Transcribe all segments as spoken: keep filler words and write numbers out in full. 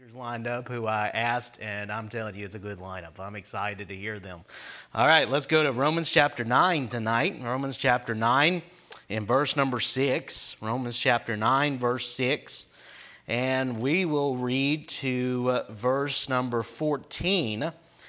lined up who I asked, and I'm telling you, it's a good lineup. I'm excited to hear them. All right, let's go to Romans chapter nine tonight. Romans chapter nine in verse number six. Romans chapter nine, verse six. And we will read to uh, verse number fourteen.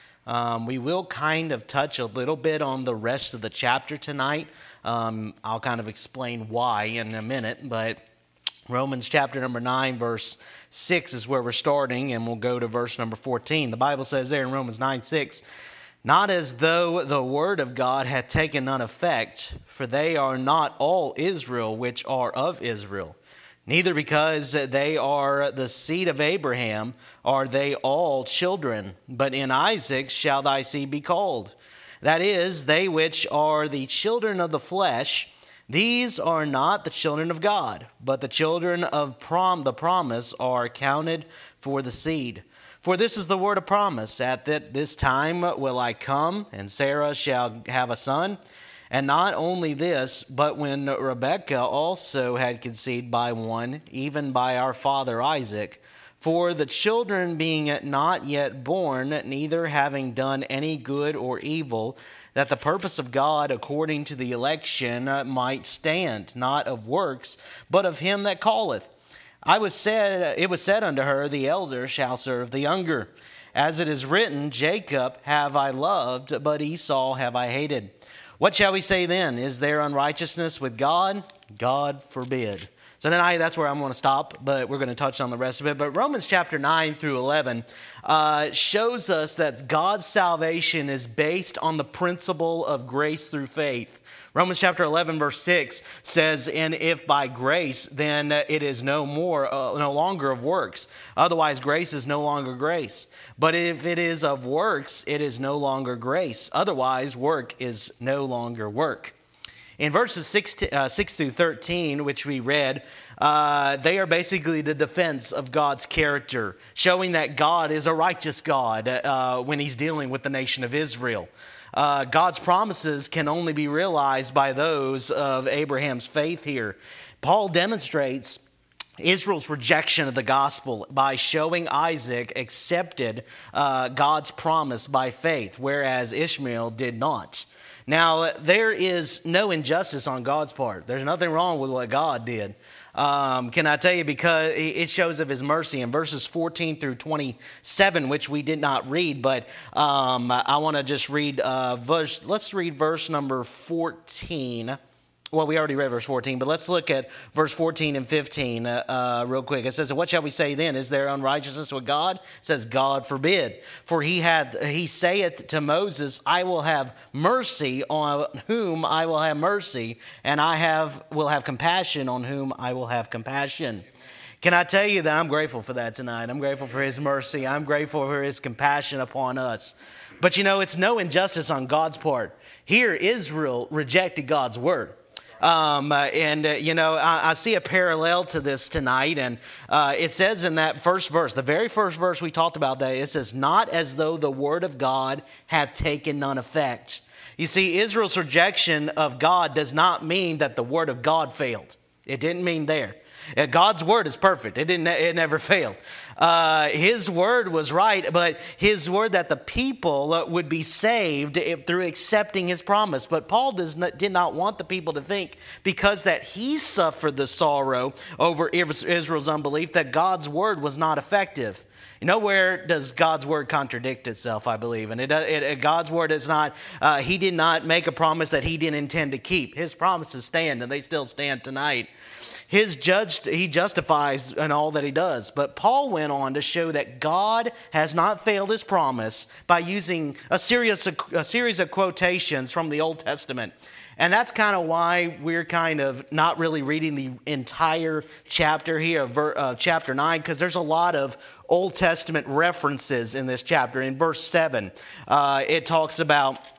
Um, we will kind of touch a little bit on the rest of the chapter tonight. Um, I'll kind of explain why in a minute, but Romans chapter number nine, verse six is where we're starting, and we'll go to verse number fourteen. The Bible says there in Romans nine six, "Not as though the word of God had taken none effect, for they are not all Israel which are of Israel. Neither because they are the seed of Abraham are they all children, but in Isaac shall thy seed be called. That is, they which are the children of the flesh, these are not the children of God, but the children of prom- the promise are counted for the seed. For this is the word of promise, at that this time will I come, and Sarah shall have a son. And not only this, but when Rebekah also had conceived by one, even by our father Isaac, for the children being not yet born, neither having done any good or evil, that the purpose of God according to the election might stand, not of works, but of him that calleth. I was said, it was said unto her, the elder shall serve the younger. As it is written, Jacob have I loved, but Esau have I hated. What shall we say then? Is there unrighteousness with God? God forbid." So tonight, that's where I'm going to stop, but we're going to touch on the rest of it. But Romans chapter nine through eleven uh, shows us that God's salvation is based on the principle of grace through faith. Romans chapter eleven, verse six says, "And if by grace, then it is no more, uh, no longer of works. Otherwise, grace is no longer grace. But if it is of works, it is no longer grace. Otherwise, work is no longer work." In verses six, to, uh, six through thirteen, which we read, uh, they are basically the defense of God's character, showing that God is a righteous God uh, when he's dealing with the nation of Israel. Uh, God's promises can only be realized by those of Abraham's faith here. Paul demonstrates Israel's rejection of the gospel by showing Isaac accepted uh, God's promise by faith, whereas Ishmael did not. Now, there is no injustice on God's part. There's nothing wrong with what God did. Um, can I tell you, because it shows of his mercy in verses fourteen through twenty-seven, which we did not read, but um, I want to just read uh, verse, let's read verse number fourteen. Well, we already read verse fourteen, but let's look at verse fourteen and fifteen uh, uh, real quick. It says, "What shall we say then? Is there unrighteousness with God?" It says, "God forbid. For he hath he saith to Moses, I will have mercy on whom I will have mercy, and I have will have compassion on whom I will have compassion." Can I tell you that I'm grateful for that tonight? I'm grateful for his mercy. I'm grateful for his compassion upon us. But you know, it's no injustice on God's part. Here, Israel rejected God's word. Um, uh, and, uh, you know, I, I see a parallel to this tonight. And uh, it says in that first verse, the very first verse we talked about that, it says, "Not as though the word of God had taken none effect." You see, Israel's rejection of God does not mean that the word of God failed. It didn't mean there. God's word is perfect. It didn't. It never failed. Uh, his word was right, but his word that the people would be saved through accepting his promise. But Paul does not, did not want the people to think because that he suffered the sorrow over Israel's unbelief that God's word was not effective. Nowhere does God's word contradict itself, I believe. And it, it, God's word is not, uh, he did not make a promise that he didn't intend to keep. His promises stand, and they still stand tonight. His judged, he justifies in all that he does. But Paul went on to show that God has not failed his promise by using a series of, a series of quotations from the Old Testament. And that's kind of why we're kind of not really reading the entire chapter here of uh, chapter nine, because there's a lot of Old Testament references in this chapter. In verse seven, uh, it talks about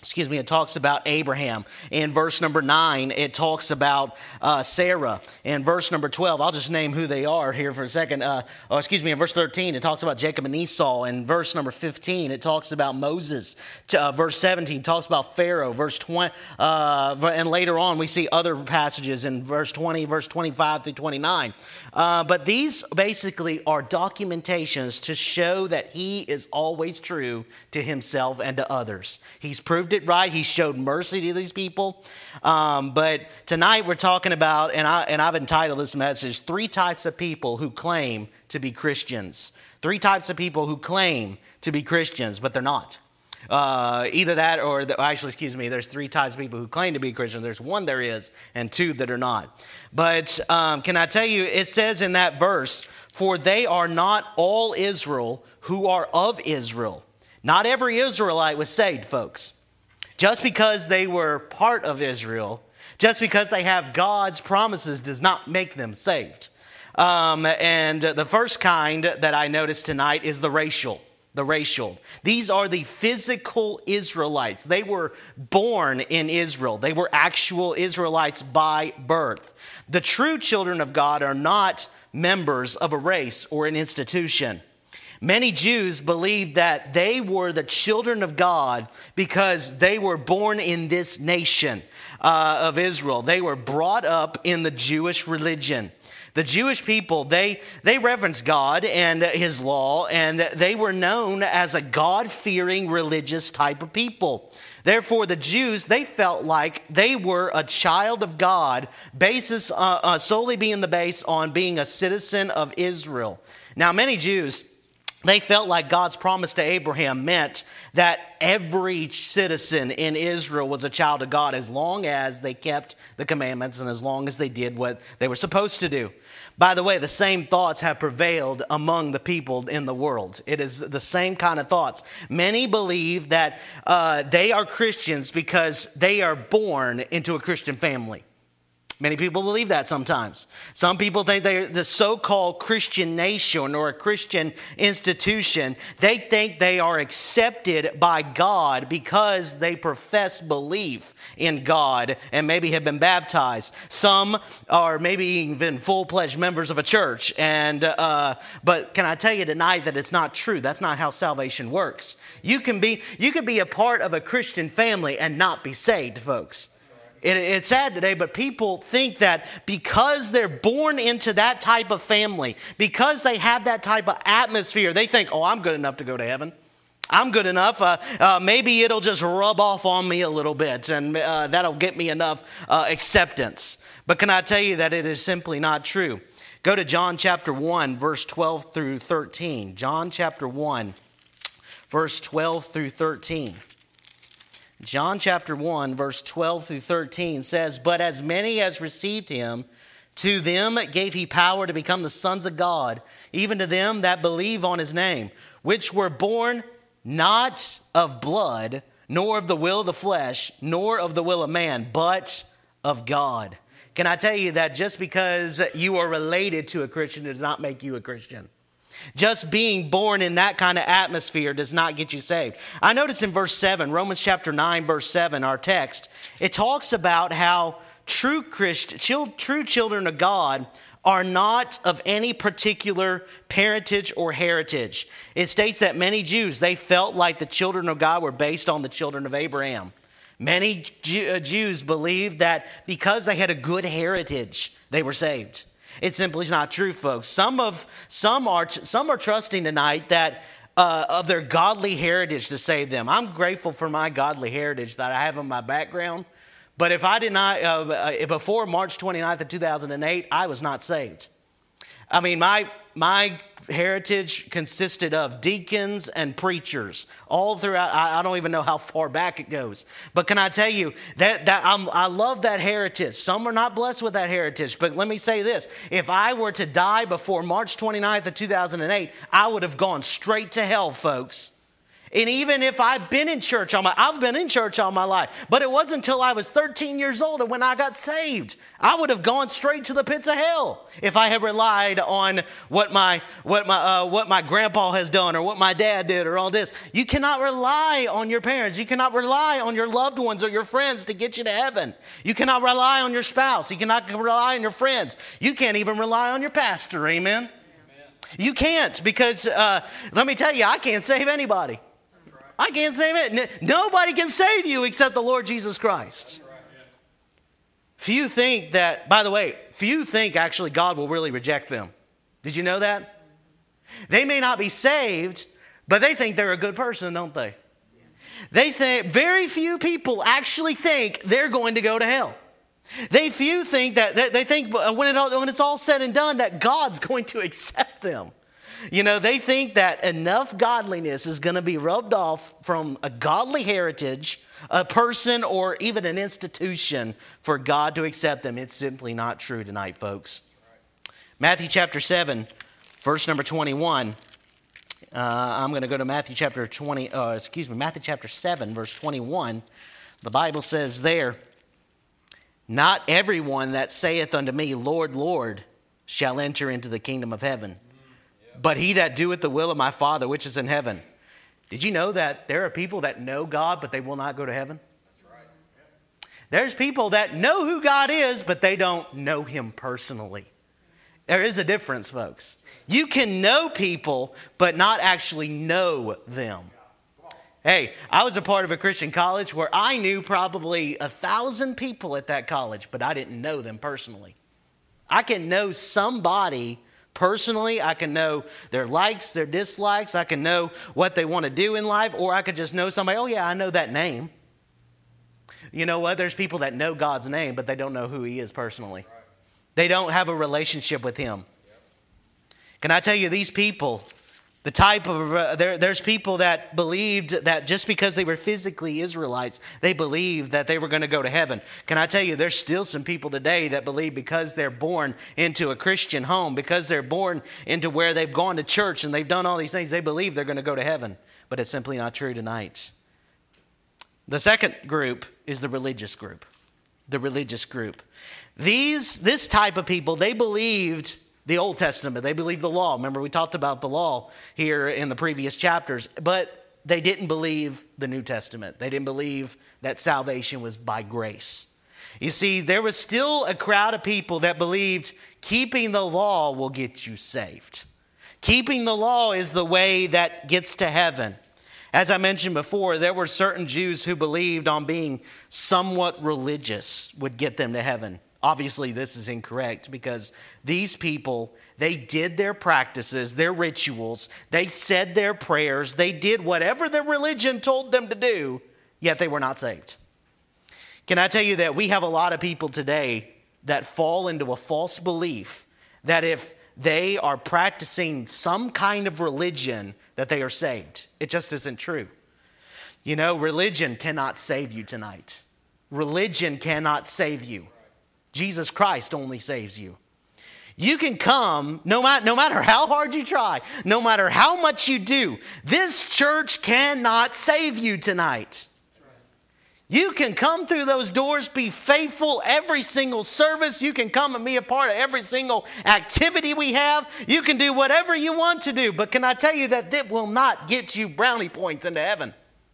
Excuse me, it talks about Abraham. In verse number nine, it talks about uh, Sarah. In verse number twelve, I'll just name who they are here for a second. Uh, oh, excuse me, in verse thirteen, it talks about Jacob and Esau. In verse number fifteen, it talks about Moses. Uh, verse seventeen talks about Pharaoh. Verse twenty, uh, and later on, we see other passages in verse twenty, verse twenty-five through twenty-nine. Uh, but these basically are documentations to show that he is always true to himself and to others. He's proved it right. He showed mercy to these people. Um, but tonight we're talking about, and, I, and I've entitled this message, three types of people who claim to be Christians. Three types of people who claim to be Christians, but they're not. Uh, either that or, the, actually, excuse me, there's three types of people who claim to be Christian. There's one there is, and two that are not. But um, can I tell you, it says in that verse, for they are not all Israel who are of Israel. Not every Israelite was saved, folks. Just because they were part of Israel, just because they have God's promises does not make them saved. Um, and the first kind that I noticed tonight is the racial. The racial. These are the physical Israelites. They were born in Israel. They were actual Israelites by birth. The true children of God are not members of a race or an institution. Many Jews believed that they were the children of God because they were born in this nation uh, of Israel. They were brought up in the Jewish religion. The Jewish people, they, they reverenced God and his law, and they were known as a God-fearing religious type of people. Therefore, the Jews, they felt like they were a child of God, basis uh, uh, solely being the base on being a citizen of Israel. Now, many Jews, they felt like God's promise to Abraham meant that every citizen in Israel was a child of God as long as they kept the commandments and as long as they did what they were supposed to do. By the way, the same thoughts have prevailed among the people in the world. It is the same kind of thoughts. Many believe that uh, they are Christians because they are born into a Christian family. Many people believe that sometimes. Some people think they're the so-called Christian nation or a Christian institution. They think they are accepted by God because they profess belief in God and maybe have been baptized. Some are maybe even full-fledged members of a church. And uh, but can I tell you tonight that it's not true? That's not how salvation works. You can be you can be a part of a Christian family and not be saved, folks. It, it's sad today, but people think that because they're born into that type of family, because they have that type of atmosphere, they think, oh, I'm good enough to go to heaven. I'm good enough. Uh, uh, maybe it'll just rub off on me a little bit, and uh, that'll get me enough uh, acceptance. But can I tell you that it is simply not true? Go to John chapter one, verse twelve through thirteen. John chapter one, verse twelve through thirteen. John chapter one, verse twelve through thirteen says, but as many as received him, to them gave he power to become the sons of God, even to them that believe on his name, which were born not of blood, nor of the will of the flesh, nor of the will of man, but of God. Can I tell you that just because you are related to a Christian does not make you a Christian? Just being born in that kind of atmosphere does not get you saved. I notice in verse seven, Romans chapter nine, verse seven, our text, it talks about how true Christ, true children of God are not of any particular parentage or heritage. It states that many Jews, they felt like the children of God were based on the children of Abraham. Many Jews believed that because they had a good heritage, they were saved. It simply is not true, folks. Some of some are some are trusting tonight that uh, of their godly heritage to save them. I'm grateful for my godly heritage that I have in my background. But if I did not, uh, before March twenty-ninth of two thousand eight, I was not saved. I mean, my my heritage consisted of deacons and preachers all throughout. I, I don't even know how far back it goes. But can I tell you that, that I'm, I love that heritage. Some are not blessed with that heritage. But let me say this. If I were to die before March twenty-ninth of two thousand eight, I would have gone straight to hell, folks. And even if I've been in church all my, I've been in church all my life, but it wasn't until I was thirteen years old and when I got saved, I would have gone straight to the pits of hell if I had relied on what my what my uh, what my grandpa has done or what my dad did or all this. You cannot rely on your parents. You cannot rely on your loved ones or your friends to get you to heaven. You cannot rely on your spouse. You cannot rely on your friends. You can't even rely on your pastor. Amen. Amen. You can't because uh, let me tell you, I can't save anybody. I can't save it. Nobody can save you except the Lord Jesus Christ. Few think that, by the way, few think actually God will really reject them. Did you know that? They may not be saved, but they think they're a good person, don't they? They think, very few people actually think they're going to go to hell. They few think that, they think when, it, when it's all said and done that God's going to accept them. You know, they think that enough godliness is going to be rubbed off from a godly heritage, a person, or even an institution for God to accept them. It's simply not true tonight, folks. Matthew chapter seven, verse number twenty-one. Uh, I'm going to go to Matthew chapter twenty. Uh, excuse me, Matthew chapter seven, verse twenty-one. The Bible says there, "Not everyone that saith unto me, Lord, Lord, shall enter into the kingdom of heaven, but he that doeth the will of my Father which is in heaven." Did you know that there are people that know God, but they will not go to heaven? That's right. There's people that know who God is, but they don't know him personally. There is a difference, folks. You can know people, but not actually know them. Hey, I was a part of a Christian college where I knew probably a thousand people at that college, but I didn't know them personally. I can know somebody personally. I can know their likes, their dislikes. I can know what they want to do in life, or I could just know somebody, oh yeah, I know that name. You know what? There's people that know God's name, but they don't know who he is personally. They don't have a relationship with him. Can I tell you, these people, the type of, uh, there, there's people that believed that just because they were physically Israelites, they believed that they were going to go to heaven. Can I tell you, there's still some people today that believe because they're born into a Christian home, because they're born into where they've gone to church and they've done all these things, they believe they're going to go to heaven. But it's simply not true tonight. The second group is the religious group. The religious group. These, this type of people, they believed the Old Testament. They believed the law. Remember, we talked about the law here in the previous chapters. But they didn't believe the New Testament. They didn't believe that salvation was by grace. You see, there was still a crowd of people that believed keeping the law will get you saved. Keeping the law is the way that gets to heaven. As I mentioned before, there were certain Jews who believed on being somewhat religious would get them to heaven. Obviously, this is incorrect because these people, they did their practices, their rituals, they said their prayers, they did whatever their religion told them to do, yet they were not saved. Can I tell you that we have a lot of people today that fall into a false belief that if they are practicing some kind of religion that they are saved? It just isn't true. You know, religion cannot save you tonight. Religion cannot save you. Jesus Christ only saves you. You can come, no matter, no matter how hard you try, no matter how much you do, this church cannot save you tonight. You can come through those doors, be faithful every single service. You can come and be a part of every single activity we have. You can do whatever you want to do. But can I tell you that it will not get you brownie points into heaven?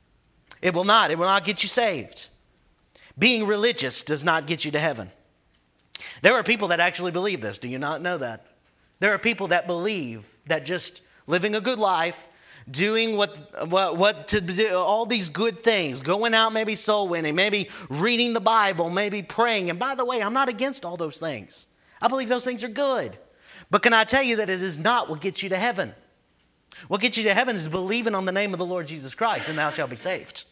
It will not. It will not get you saved. Being religious does not get you to heaven. There are people that actually believe this. Do you not know that? There are people that believe that just living a good life, doing what, what, what to do, all these good things, going out, maybe soul winning, maybe reading the Bible, maybe praying. And by the way, I'm not against all those things. I believe those things are good. But can I tell you that it is not what gets you to heaven? What gets you to heaven is believing on the name of the Lord Jesus Christ, and thou shalt be saved.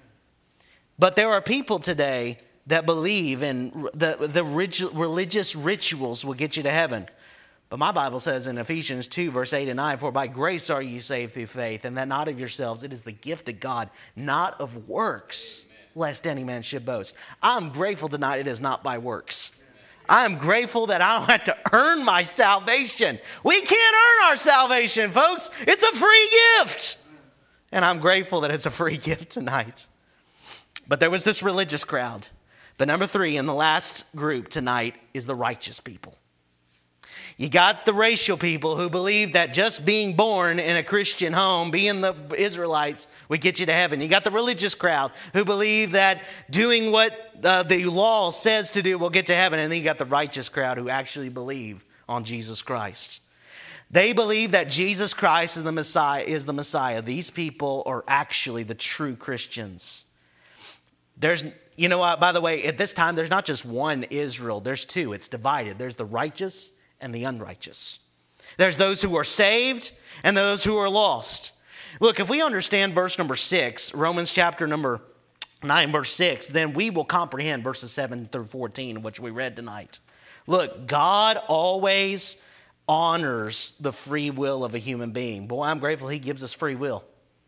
But there are people today that believe in the, the religious rituals will get you to heaven. But my Bible says in Ephesians two, verse eight and nine, for by grace are ye saved through faith, and that not of yourselves. It is the gift of God, not of works, amen, lest any man should boast. I'm grateful tonight it is not by works. I'm grateful that I don't have to earn my salvation. We can't earn our salvation, folks. It's a free gift. And I'm grateful that it's a free gift tonight. But there was this religious crowd. But number three, in the last group tonight, is the righteous people. You got the racial people who believe that just being born in a Christian home, being the Israelites, would get you to heaven. You got the religious crowd who believe that doing what uh, the law says to do will get to heaven. And then you got the righteous crowd who actually believe on Jesus Christ. They believe that Jesus Christ is the Messiah. Is the Messiah. These people are actually the true Christians. There's, you know what, by the way, at this time, there's not just one Israel. There's two. It's divided. There's the righteous and the unrighteous. There's those who are saved and those who are lost. Look, if we understand verse number six, Romans chapter number nine, verse six, then we will comprehend verses seven through fourteen, which we read tonight. Look, God always honors the free will of a human being. Boy, I'm grateful he gives us free will.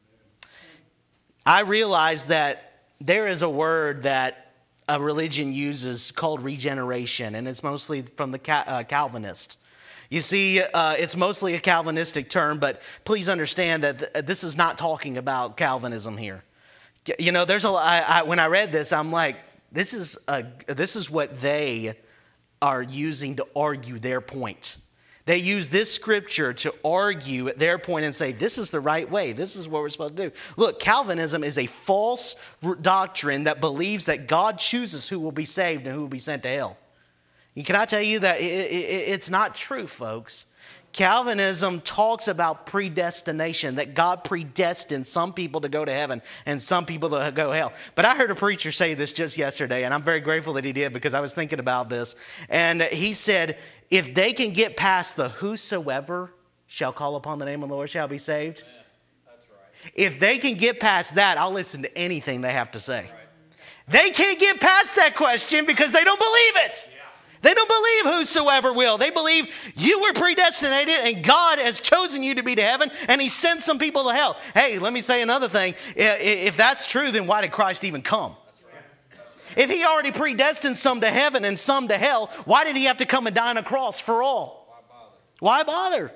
I realize that there is a word that a religion uses called regeneration, and it's mostly from the uh, Calvinist. You see, uh, it's mostly a Calvinistic term, but please understand that th- this is not talking about Calvinism here. You know, there's a. I, I, when I read this, I'm like, this is a, this is what they are using to argue their point. They use this scripture to argue their point and say, this is the right way. This is what we're supposed to do. Look, Calvinism is a false doctrine that believes that God chooses who will be saved and who will be sent to hell. Can I tell you that it, it, it's not true, folks? Calvinism talks about predestination, that God predestined some people to go to heaven and some people to go to hell. But I heard a preacher say this just yesterday, and I'm very grateful that he did because I was thinking about this. And he said, if they can get past the whosoever shall call upon the name of the Lord shall be saved. Yeah, that's right. If they can get past that, I'll listen to anything they have to say. Right. They can't get past that question because they don't believe it. Yeah. They don't believe whosoever will. They believe you were predestinated and God has chosen you to be to heaven and he sent some people to hell. Hey, let me say another thing. If that's true, then why did Christ even come? If he already predestined some to heaven and some to hell, why did he have to come and die on a cross for all? Why bother? Why bother?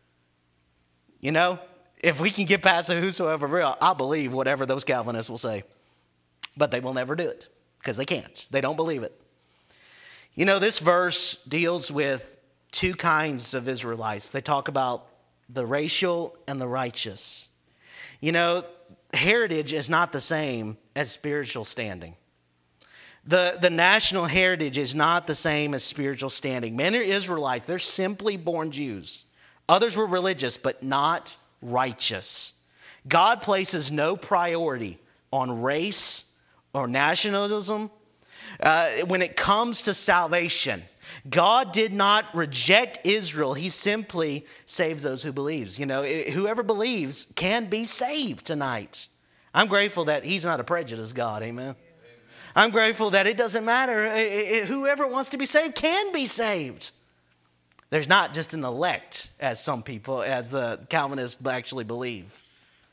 You know, if we can get past the whosoever will, I believe whatever those Calvinists will say. But they will never do it because they can't. They don't believe it. You know, this verse deals with two kinds of Israelites. They talk about the racial and the righteous. You know, heritage is not the same as spiritual standing. The, the national heritage is not the same as spiritual standing. Many are Israelites. They're simply born Jews. Others were religious, but not righteous. God places no priority on race or nationalism. Uh, when it comes to salvation, God did not reject Israel. He simply saves those who believes. You know, whoever believes can be saved tonight. I'm grateful that he's not a prejudiced God. Amen. I'm grateful that it doesn't matter. It, it, whoever wants to be saved can be saved. There's not just an elect, as some people, as the Calvinists actually believe.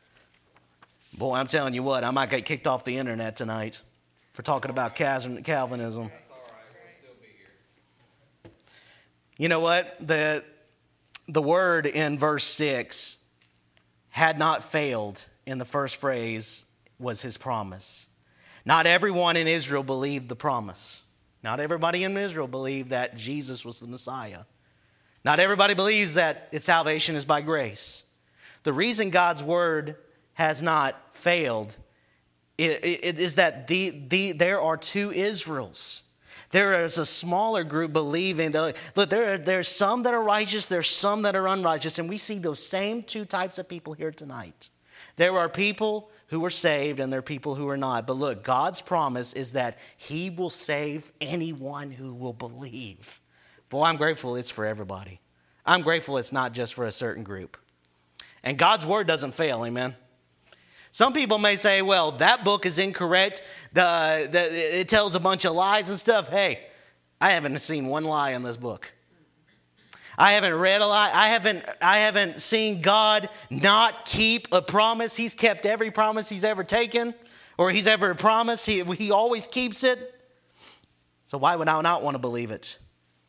Boy, I'm telling you what, I might get kicked off the internet tonight for talking about Calvinism. That's all right. We'll still be here. You know what? The, the word in verse six had not failed in the first phrase was his promise. Not everyone in Israel believed the promise. Not everybody in Israel believed that Jesus was the Messiah. Not everybody believes that its salvation is by grace. The reason God's word has not failed it, it is that the, the, there are two Israels. There is a smaller group believing. That, look, there are, there's some that are righteous, there's some that are unrighteous, and we see those same two types of people here tonight. There are people who are saved and there are people who are not. But look, God's promise is that he will save anyone who will believe. Boy, I'm grateful it's for everybody. I'm grateful it's not just for a certain group. And God's word doesn't fail, amen? Some people may say, well, that book is incorrect. The, the, it tells a bunch of lies and stuff. Hey, I haven't seen one lie in this book. I haven't read a lie. I haven't, I haven't seen God not keep a promise. He's kept every promise he's ever taken or he's ever promised. He, he always keeps it. So why would I not want to believe it?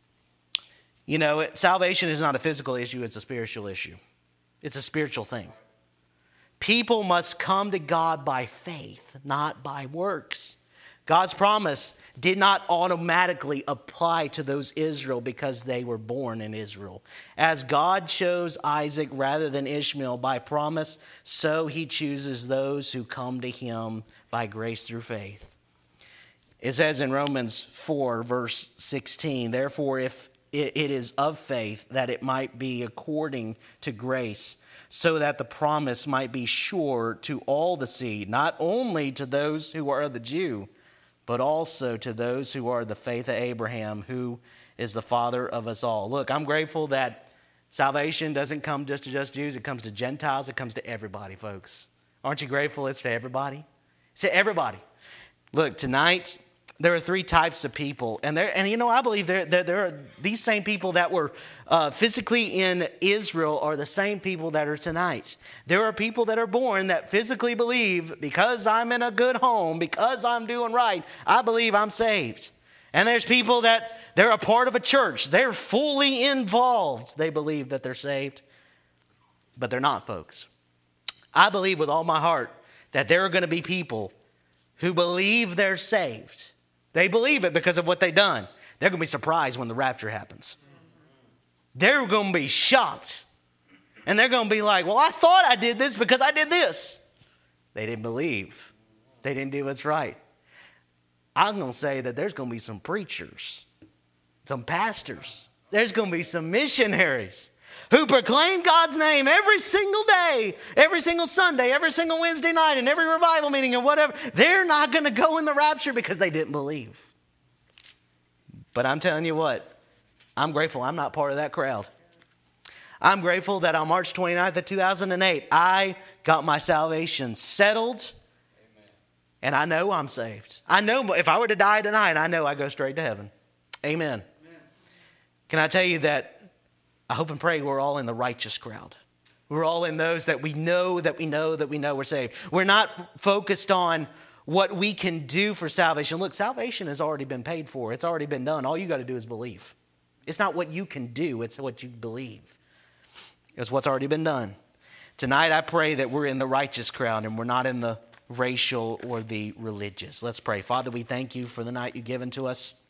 You know, it, salvation is not a physical issue. It's a spiritual issue. It's a spiritual thing. People must come to God by faith, not by works. God's promise did not automatically apply to those Israel because they were born in Israel. As God chose Isaac rather than Ishmael by promise, so he chooses those who come to him by grace through faith. It says in Romans four, verse sixteen, therefore, if it is of faith, that it might be according to grace, so that the promise might be sure to all the seed, not only to those who are of the Jew, but also to those who are the faith of Abraham, who is the father of us all. Look, I'm grateful that salvation doesn't come just to just Jews. It comes to Gentiles. It comes to everybody, folks. Aren't you grateful it's to everybody? It's to everybody. Look, tonight, there are three types of people. And there, and you know, I believe there, there, there are these same people that were uh, physically in Israel are the same people that are tonight. There are people that are born that physically believe, because I'm in a good home, because I'm doing right, I believe I'm saved. And there's people that they're a part of a church. They're fully involved. They believe that they're saved, but they're not, folks. I believe with all my heart that there are going to be people who believe they're saved. They believe it because of what they've done. They're going to be surprised when the rapture happens. They're going to be shocked. And they're going to be like, well, I thought I did this because I did this. They didn't believe. They didn't do what's right. I'm going to say that there's going to be some preachers, some pastors. There's going to be some missionaries who proclaim God's name every single day, every single Sunday, every single Wednesday night, and every revival meeting and whatever. They're not going to go in the rapture because they didn't believe. But I'm telling you what, I'm grateful I'm not part of that crowd. I'm grateful that on March twenty-ninth of two thousand eight, I got my salvation settled. Amen. And I know I'm saved. I know if I were to die tonight, I know I go straight to heaven. Amen. Amen. Can I tell you that I hope and pray we're all in the righteous crowd. We're all in those that we know, that we know, that we know we're saved. We're not focused on what we can do for salvation. Look, salvation has already been paid for. It's already been done. All you got to do is believe. It's not what you can do. It's what you believe. It's what's already been done. Tonight, I pray that we're in the righteous crowd and we're not in the racial or the religious. Let's pray. Father, we thank you for the night you've given to us.